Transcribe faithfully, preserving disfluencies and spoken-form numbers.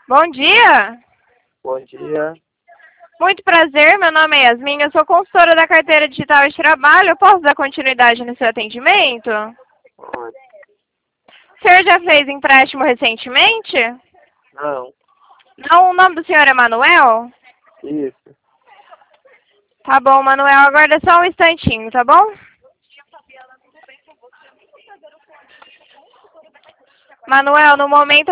Bom dia. Bom dia. Muito prazer, meu nome é Yasmin, eu sou consultora da carteira digital de trabalho. Eu posso dar continuidade no seu atendimento? Pode. O senhor já fez empréstimo recentemente? Não. Não, o nome do senhor é Manuel? Isso. Tá bom, Manuel, aguarda só um instantinho, tá bom? Manuel, no momento